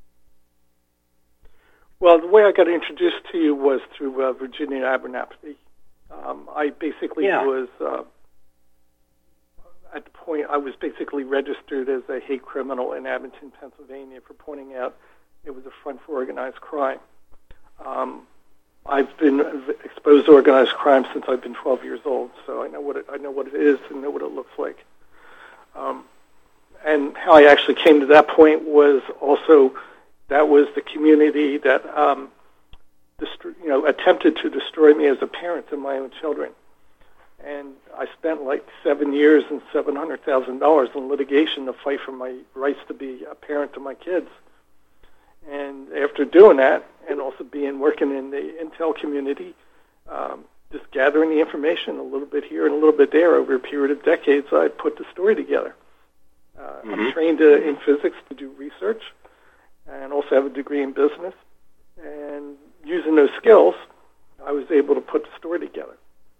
Well, the way I got introduced to you was through uh, Virginia Abernathy. Um, I basically yeah. was, uh, at the point, I was basically registered as a hate criminal in Abington, Pennsylvania, for pointing out it was a front for organized crime. Um, I've been exposed to organized crime since I've been twelve years old, so I know what it, I know what it is and know what it looks like. Um, and how I actually came to that point was also that was the community that um, dist- you know attempted to destroy me as a parent to my own children. And I spent like seven years and seven hundred thousand dollars in litigation to fight for my rights to be a parent to my kids. And after doing that, and also being working in the intel community, um, just gathering the information a little bit here and a little bit there over a period of decades, I put the story together. Uh, mm-hmm. I'm trained uh, in physics to do research, and also have a degree in business. And using those skills, I was able to put the story together.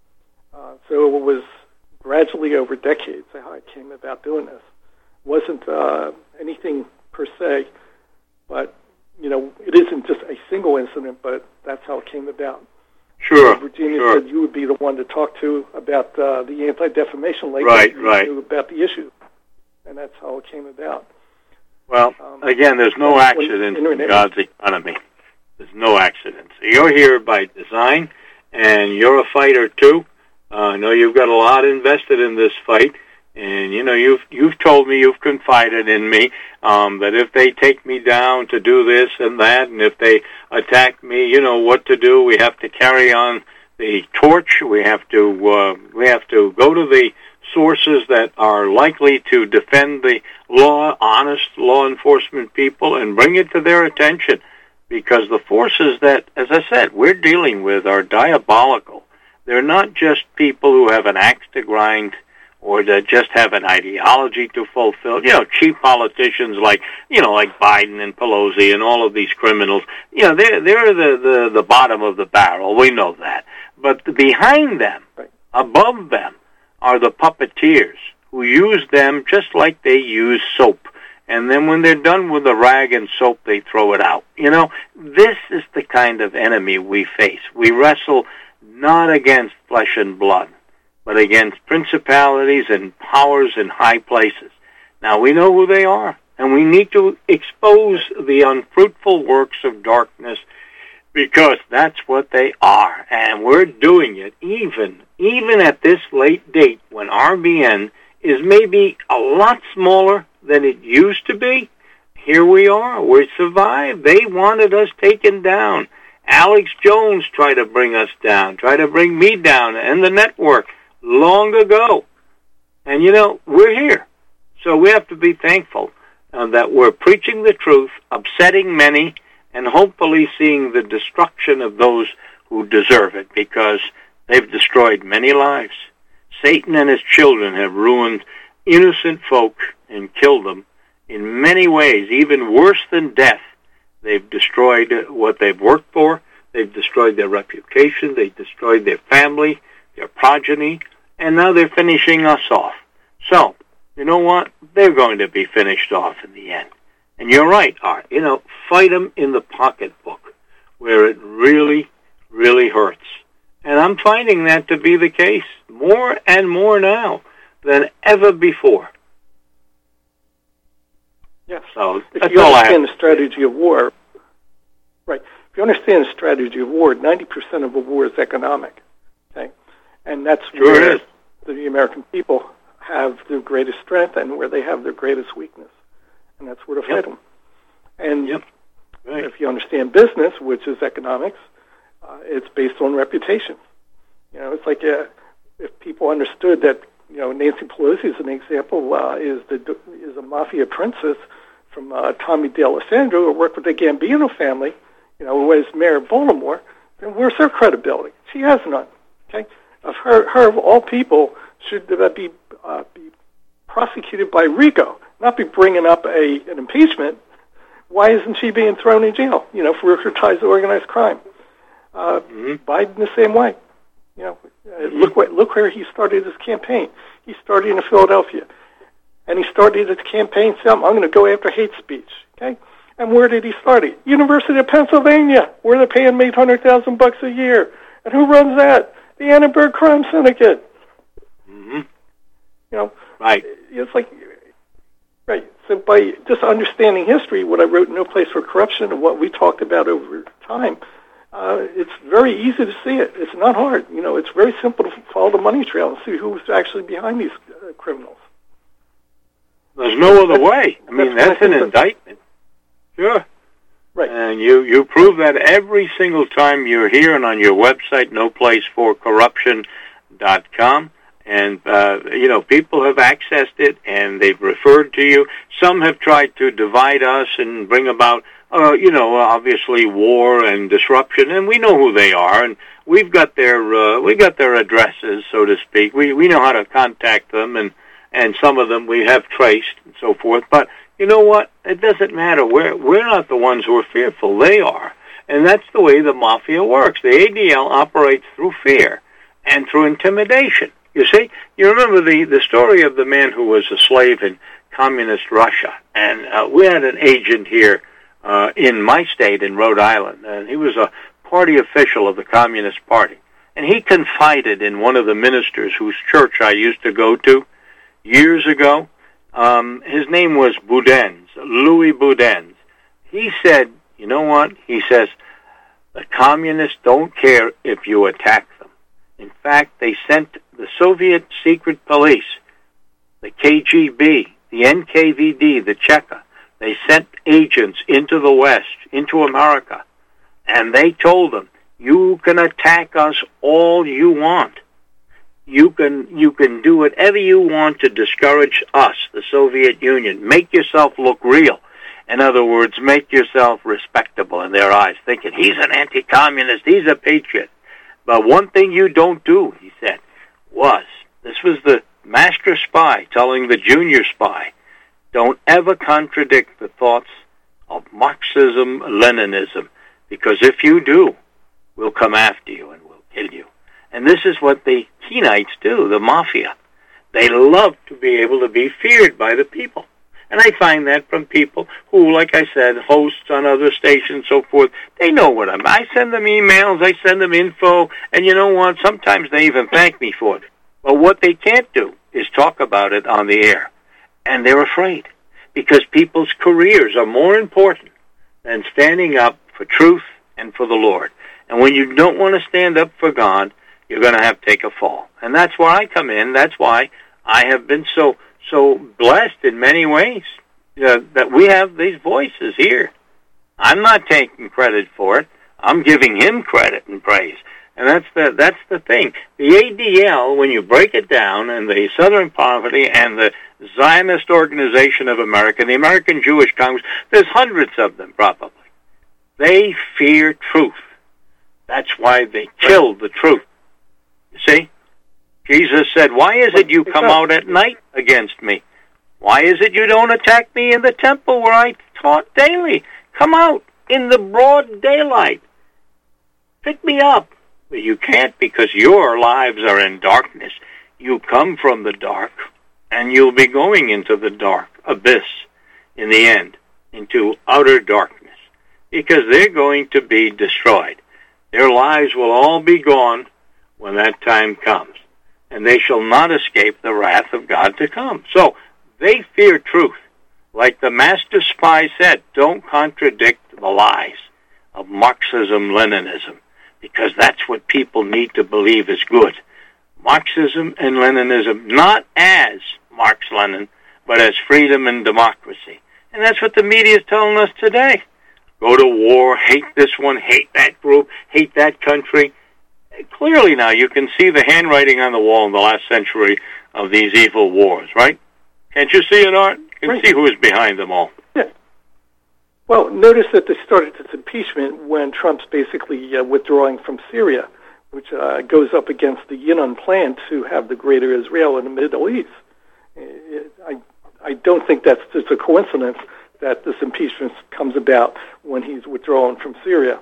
Uh, so it was gradually over decades how I came about doing this. It wasn't uh, anything per se, but, you know, it isn't just a single incident, but that's how it came about. Sure. Virginia sure. said you would be the one to talk to about uh, the Anti-Defamation League. Right, you right. knew about the issue, and that's how it came about. Well, um, again, there's no accident in God's economy. There's no accidents. You're here by design, and you're a fighter too. Uh, I know you've got a lot invested in this fight, and you know you've you've told me, you've confided in me um, that if they take me down to do this and that, and if they attack me, you know what to do. We have to carry on the torch. We have to uh, we have to go to the sources that are likely to defend the law, honest law enforcement people, and bring it to their attention. Because the forces that, as I said, we're dealing with are diabolical. They're not just people who have an axe to grind or that just have an ideology to fulfill. You know, cheap politicians like, you know, like Biden and Pelosi and all of these criminals. You know, they're, they're the, the, the bottom of the barrel. We know that. But behind them, above them, are the puppeteers who use them just like they use soap. And then when they're done with the rag and soap, they throw it out. You know, this is the kind of enemy we face. We wrestle not against flesh and blood, but against principalities and powers in high places. Now, we know who they are, and we need to expose the unfruitful works of darkness because that's what they are. And we're doing it even, even at this late date when R B N is maybe a lot smaller than it used to be. Here we are. We survived. They wanted us taken down. Alex Jones tried to bring us down, tried to bring me down and the network long ago. And, you know, we're here. So we have to be thankful uh, that we're preaching the truth, upsetting many, and hopefully seeing the destruction of those who deserve it, because they've destroyed many lives. Satan and his children have ruined innocent folk and killed them in many ways, even worse than death. They've destroyed what they've worked for. They've destroyed their reputation. They've destroyed their family, their progeny, and now they're finishing us off. So, you know what? They're going to be finished off in the end. And you're right, Art. You know, fight them in the pocketbook, where it really, really hurts. And I'm finding that to be the case more and more now than ever before. Yes. So if that's you all understand I have. the strategy of war, right? If you understand the strategy of war, ninety percent of a war is economic. Okay, and that's sure where is. the American people have their greatest strength and where they have their greatest weakness, and that's where to Yep. fight them. And Yep. Right. if you understand business, which is economics, uh, it's based on reputation. You know, it's like uh, if people understood that, you know, Nancy Pelosi is an example, uh, is the is a mafia princess from uh, Tommy D'Alessandro, who worked with the Gambino family, you know, who was mayor of Baltimore, then where's her credibility? She has none. Okay, of her, her of all people should uh, be uh, be prosecuted by RICO, not be bringing up a an impeachment. Why isn't she being thrown in jail? You know, for her ties to organized crime. Uh, mm-hmm. Biden the same way. You know, uh, look what look where he started his campaign. He started in Philadelphia, and he started his campaign saying, "I'm going to go after hate speech." Okay, and where did he start it? University of Pennsylvania, where they're paying him eight hundred thousand bucks a year. And who runs that? The Annenberg Crime Syndicate. Mm-hmm. You know, right? It's like, right. So by just understanding history, what I wrote in No Place for Corruption, and what we talked about over time. Uh, it's very easy to see it. It's not hard. You know, it's very simple to follow the money trail and see who's actually behind these uh, criminals. There's no other way. I mean, that's, that's an indictment. Sure. Right. And you, you prove that every single time you're here and on your website, no place for corruption dot com. And, uh, you know, people have accessed it and they've referred to you. Some have tried to divide us and bring about Uh, you know, obviously war and disruption, and we know who they are, and we've got their uh, we got their addresses, so to speak. We we know how to contact them, and and some of them we have traced and so forth. But you know what? It doesn't matter. We're we're not the ones who are fearful. They are, And that's the way the mafia works. The A D L operates through fear and through intimidation. You see, you remember the, the story of the man who was a slave in communist Russia. And uh, we had an agent here uh, in my state, in Rhode Island, and he was a party official of the Communist Party. And he confided in one of the ministers whose church I used to go to years ago. Um, his name was Boudens, Louis Boudens. He said, you know what? He says, the communists don't care if you attack them. In fact, they sent the Soviet secret police, the K G B, the N K V D, the Cheka. They sent agents into the West, into America, and they told them, you can attack us all you want. You can you can do whatever you want to discourage us, the Soviet Union. Make yourself look real. In other words, make yourself respectable in their eyes, thinking he's an anti-communist, he's a patriot. But one thing you don't do, he said, was, this was the master spy telling the junior spy, don't ever contradict the thoughts of Marxism, Leninism, because if you do, we'll come after you and we'll kill you. And this is what the Keenites do, the mafia. They love to be able to be feared by the people. And I find that from people who, like I said, hosts on other stations, so forth, they know what I'm. I send them emails, I send them info, and you know what? Sometimes they even thank me for it. But what they can't do is talk about it on the air. And they're afraid, because people's careers are more important than standing up for truth and for the Lord. And when you don't want to stand up for God, you're going to have to take a fall. And that's where I come in. That's why I have been so so blessed in many ways uh, that we have these voices here. I'm not taking credit for it. I'm giving him credit and praise. And that's the that's the thing. The A D L, when you break it down, and the Southern Poverty and the Zionist Organization of America, the American Jewish Congress, there's hundreds of them probably. They fear truth. That's why they killed the truth. You see? Jesus said, why is it you come out at night against me? Why is it you don't attack me in the temple where I taught daily? Come out in the broad daylight. Pick me up. But you can't, because your lives are in darkness. You come from the dark, and you'll be going into the dark abyss in the end, into outer darkness, because they're going to be destroyed. Their lives will all be gone when that time comes, and they shall not escape the wrath of God to come. So they fear truth. Like the master spy said, don't contradict the lies of Marxism, Leninism, because that's what people need to believe is good. Marxism and Leninism, not as Marx, Lenin, but as freedom and democracy. And that's what the media is telling us today. Go to war, hate this one, hate that group, hate that country. Clearly now you can see the handwriting on the wall in the last century of these evil wars, right? Can't you see it, Art? You can right. see who is behind them all. Yeah. Well, notice that they started this impeachment when Trump's basically uh, withdrawing from Syria, which uh, goes up against the Yinon plan to have the greater Israel in the Middle East. It, I, I don't think that's just a coincidence that this impeachment comes about when he's withdrawn from Syria.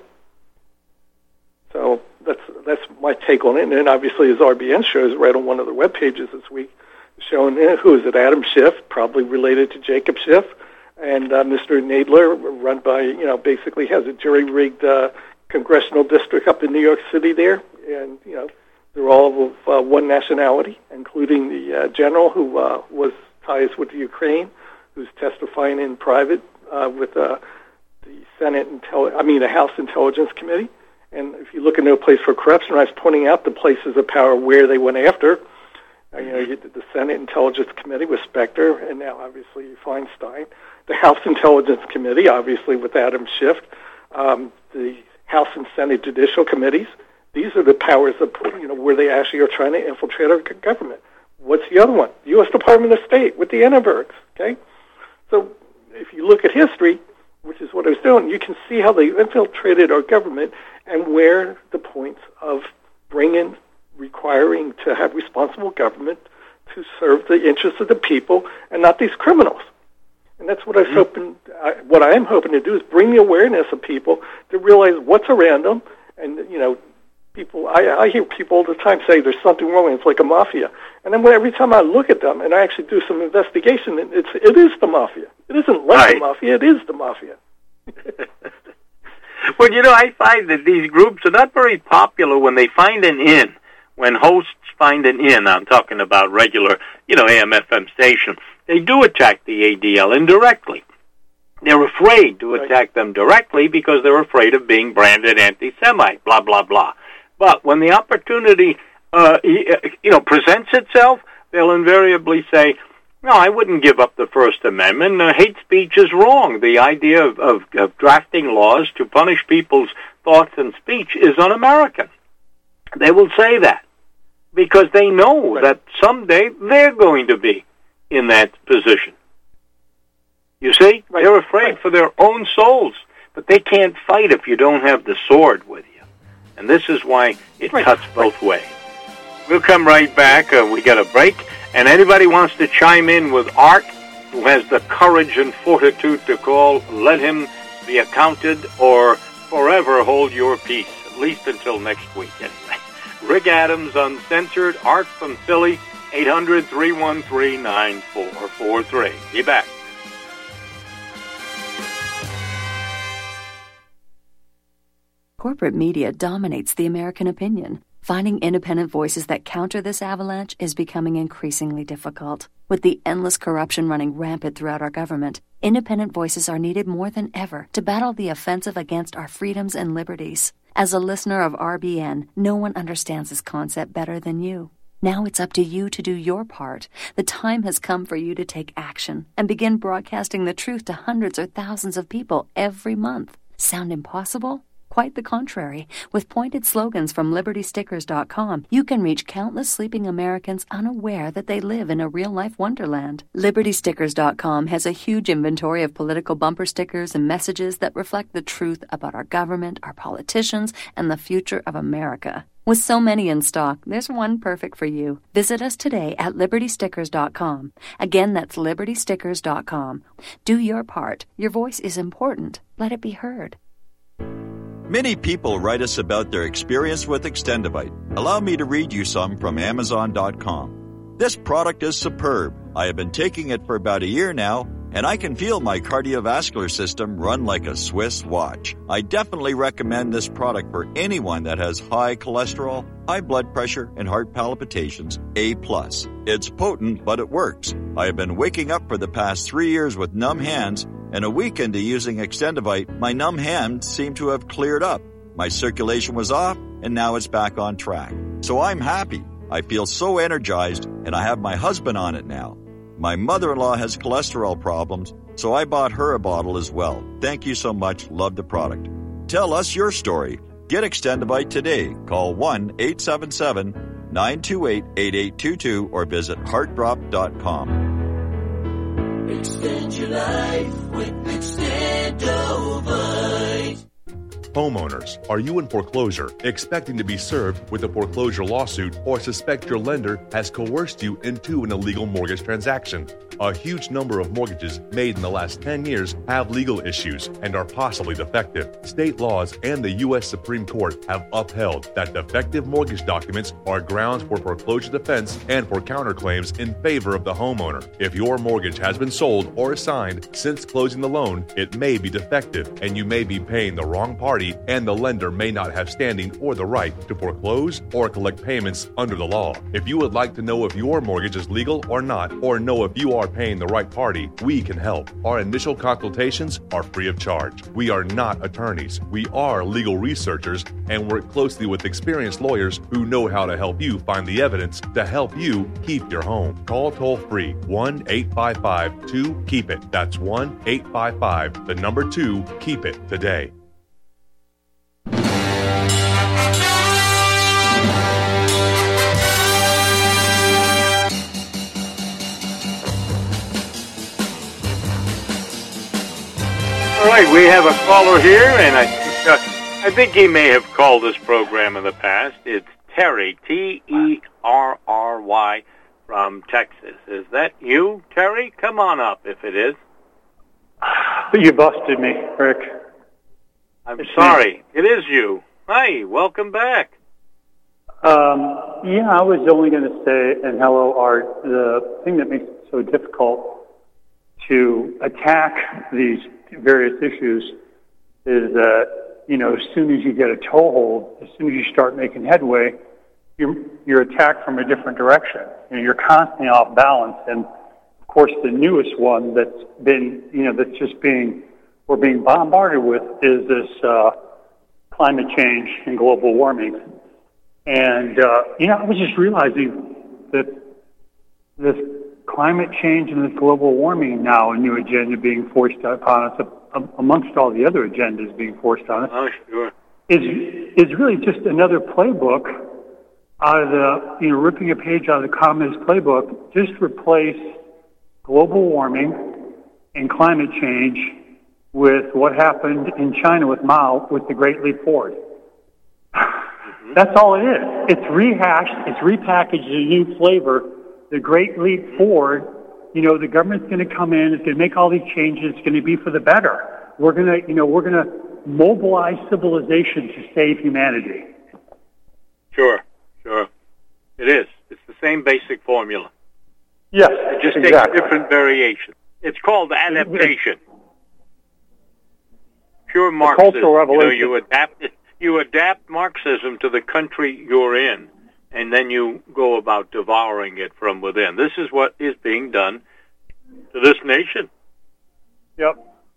So that's that's my take on it. And then obviously, as R B N shows right on one of the web pages this week, showing uh, who is it? Adam Schiff, probably related to Jacob Schiff, and uh, Mister Nadler, run by, you know, basically has a jury-rigged uh, congressional district up in New York City there, and you know they're all of uh, one nationality, including the uh, general who uh, was ties with the Ukraine, who's testifying in private uh, with uh, the Senate Intel- I mean the House Intelligence Committee. And if you look at No Place for Corruption, I was pointing out the places of power where they went after. Uh, you know, you did the Senate Intelligence Committee with Specter, and now obviously Feinstein. The House Intelligence Committee, obviously with Adam Schiff. Um, the House and Senate Judicial Committees. These are the powers of, you know, where they actually are trying to infiltrate our government. What's the other one? The U S Department of State with the Annenbergs. Okay, so if you look at history, which is what I was doing, you can see how they infiltrated our government and where the points of bringing, requiring to have responsible government to serve the interests of the people and not these criminals. And that's what I was hoping. I, what I am hoping to do is bring the awareness of people to realize what's around them. And you know, people. I, I hear people all the time say there's something wrong, and it's like a mafia. And then when, every time I look at them and I actually do some investigation, it's it is the mafia. It isn't like Right. the mafia. It is the mafia. Well, you know, I find that these groups are not very popular when they find an in. When hosts find an in, I'm talking about regular, you know, A M F M station, they do attack the A D L indirectly. They're afraid to attack them directly because they're afraid of being branded anti-Semite, blah, blah, blah. But when the opportunity, uh, you know, presents itself, they'll invariably say, no, I wouldn't give up the First Amendment. Uh, hate speech is wrong. The idea of, of, of drafting laws to punish people's thoughts and speech is un-American. They will say that because they know that someday they're going to be in that position. You see? Right. They're afraid right. for their own souls, but they can't fight if you don't have the sword with you. And this is why it right. cuts both right. ways. We'll come right back. Uh, we got a break. And anybody wants to chime in with Art, who has the courage and fortitude to call, let him be accounted or forever hold your peace, at least until next week anyway. Rick Adams, Uncensored, Art from Philly, eight hundred, three one three, nine four four three. Be back. Corporate media dominates the American opinion. Finding independent voices that counter this avalanche is becoming increasingly difficult. With the endless corruption running rampant throughout our government, independent voices are needed more than ever to battle the offensive against our freedoms and liberties. As a listener of R B N, no one understands this concept better than you. Now it's up to you to do your part. The time has come for you to take action and begin broadcasting the truth to hundreds or thousands of people every month. Sound impossible? Quite the contrary. With pointed slogans from Liberty Stickers dot com, you can reach countless sleeping Americans unaware that they live in a real-life wonderland. Liberty Stickers dot com has a huge inventory of political bumper stickers and messages that reflect the truth about our government, our politicians, and the future of America. With so many in stock, there's one perfect for you. Visit us today at Liberty Stickers dot com. Again, that's Liberty Stickers dot com. Do your part. Your voice is important. Let it be heard. Many people write us about their experience with Extendivite. Allow me to read you some from Amazon dot com. This product is superb. I have been taking it for about a year now, and I can feel my cardiovascular system run like a Swiss watch. I definitely recommend this product for anyone that has high cholesterol, high blood pressure, and heart palpitations, A plus. It's potent, but it works. I have been waking up for the past three years with numb hands, and a week into using Extendivite, my numb hands seem to have cleared up. My circulation was off, and now it's back on track. So I'm happy. I feel so energized, and I have my husband on it now. My mother-in-law has cholesterol problems, so I bought her a bottle as well. Thank you so much. Love the product. Tell us your story. Get Extendivite today. Call one eight seven seven, nine two eight, eight eight two two or visit heart drop dot com. Extend your life with Extendovite. Homeowners, are you in foreclosure, expecting to be served with a foreclosure lawsuit, or suspect your lender has coerced you into an illegal mortgage transaction? A huge number of mortgages made in the last ten years have legal issues and are possibly defective. State laws and the U S Supreme Court have upheld that defective mortgage documents are grounds for foreclosure defense and for counterclaims in favor of the homeowner. If your mortgage has been sold or assigned since closing the loan, it may be defective and you may be paying the wrong party, and the lender may not have standing or the right to foreclose or collect payments under the law. If you would like to know if your mortgage is legal or not, or know if you are paying the right party, we can help. Our initial consultations are free of charge. We are not attorneys. We are legal researchers and work closely with experienced lawyers who know how to help you find the evidence to help you keep your home. Call toll free one eight five five, two, keep it. That's one eight five five, the number two, keep it today. All right, we have a caller here, and I, uh, I think he may have called this program in the past. It's Terry, T E R R Y, from Texas. Is that you, Terry? Come on up if it is. You busted me, Rick. I'm it's sorry. Me. It is you. Hi, welcome back. Um, yeah, I was only going to say, and hello, Art, the thing that makes it so difficult to attack these various issues is that, you know, as soon as you get a toehold, as soon as you start making headway, you're, you're attacked from a different direction. You know, you're constantly off balance. And, of course, the newest one that's been, you know, that's just being, we're being bombarded with is this uh, climate change and global warming. And, uh, you know, I was just realizing that this climate change and this global warming now, a new agenda being forced upon us, uh, amongst all the other agendas being forced on us, oh, sure. is, is really just another playbook out of the, you know, ripping a page out of the communist playbook. Just replace global warming and climate change with what happened in China with Mao with the Great Leap Forward. That's all it is. It's rehashed, it's repackaged in a new flavor. The Great Leap Forward, you know, the government's going to come in, it's going to make all these changes, it's going to be for the better. We're going to, you know, we're going to mobilize civilization to save humanity. Sure, sure. It is. It's the same basic formula. Yes, it just exactly. takes different variations. It's called adaptation. Pure Marxism. Cultural revolution. You know, you adapt it. You adapt Marxism to the country you're in, and then you go about devouring it from within. This is what is being done to this nation. Yep.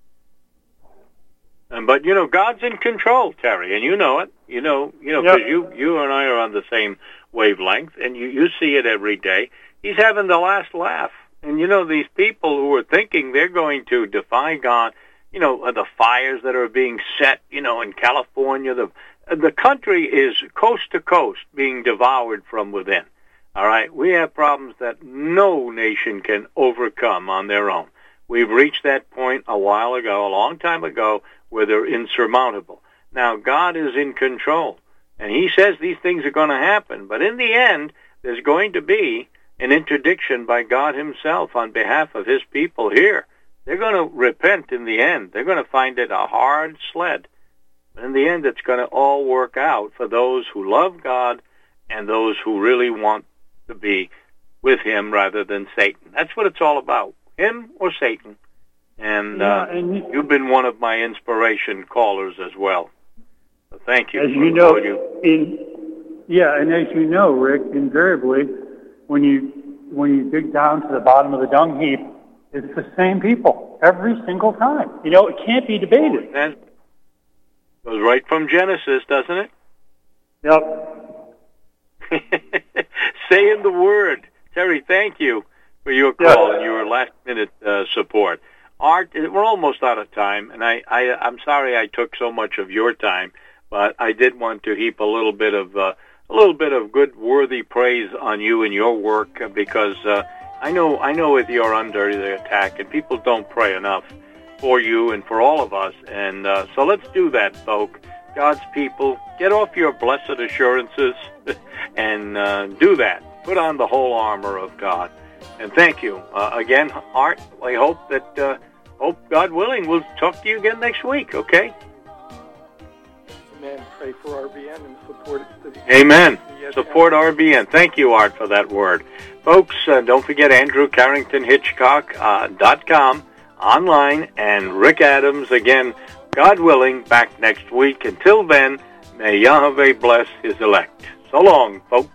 And but you know, God's in control, Terry, and you know it. You know, you know, because yep. you you and I are on the same wavelength, and you you see it every day. He's having the last laugh, and you know, these people who are thinking they're going to defy God. You know, the fires that are being set, you know, in California. The the country is coast to coast being devoured from within. All right? We have problems that no nation can overcome on their own. We've reached that point a while ago, a long time ago, where they're insurmountable. Now, God is in control, and he says these things are going to happen. But in the end, there's going to be an interdiction by God himself on behalf of his people here. They're going to repent in the end. They're going to find it a hard sled. But in the end, it's going to all work out for those who love God and those who really want to be with him rather than Satan. That's what it's all about, him or Satan. And, yeah, uh, and you've been one of my inspiration callers as well. So thank you. As you know, you. In, yeah, and as you know, Rick, invariably, when you when you dig down to the bottom of the dung heap, it's the same people every single time. You know, it can't be debated. That goes right from Genesis, doesn't it? Yep. Saying the word. Terry, thank you for your call yep. and your last-minute uh, support. Art, we're almost out of time, and I, I, I'm sorry I took so much of your time, but I did want to heap a little bit of uh, a little bit of good, worthy praise on you and your work because. Uh, I know I know if you're under the attack, and people don't pray enough for you and for all of us. And uh, so let's do that, folk. God's people, get off your blessed assurances and uh, do that. Put on the whole armor of God. And thank you. Uh, again, Art, I hope that, uh, hope God willing, we'll talk to you again next week, okay? Amen. Pray for R B N and support it. Amen. Support R B N. Thank you, Art, for that word. Folks, uh, don't forget Andrew Carrington Hitchcock dot com online, and Rick Adams, again, God willing, back next week. Until then, may Yahweh bless his elect. So long, folks.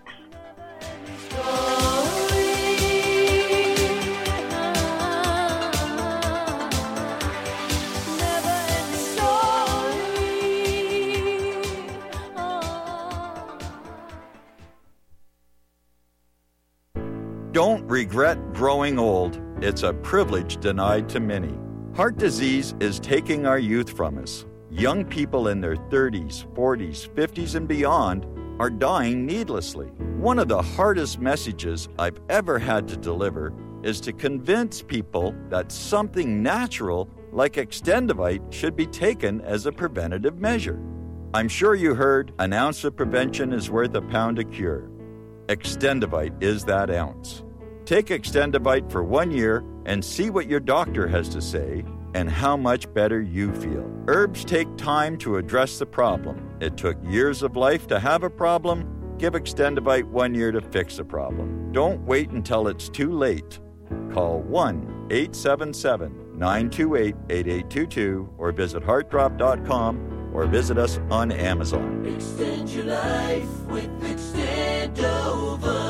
Don't regret growing old. It's a privilege denied to many. Heart disease is taking our youth from us. Young people in their thirties, forties, fifties, and beyond are dying needlessly. One of the hardest messages I've ever had to deliver is to convince people that something natural like Extendivite should be taken as a preventative measure. I'm sure you heard an ounce of prevention is worth a pound of cure. Extendivite is that ounce. Take Extendivite for one year and see what your doctor has to say, and how much better you feel. Herbs take time to address the problem. It took years of life to have a problem. Give Extendivite one year to fix a problem. Don't wait until it's too late. Call one eight seven seven, nine two eight, eight eight two two or visit heart drop dot com or visit us on Amazon. Extend your life with Extendovite.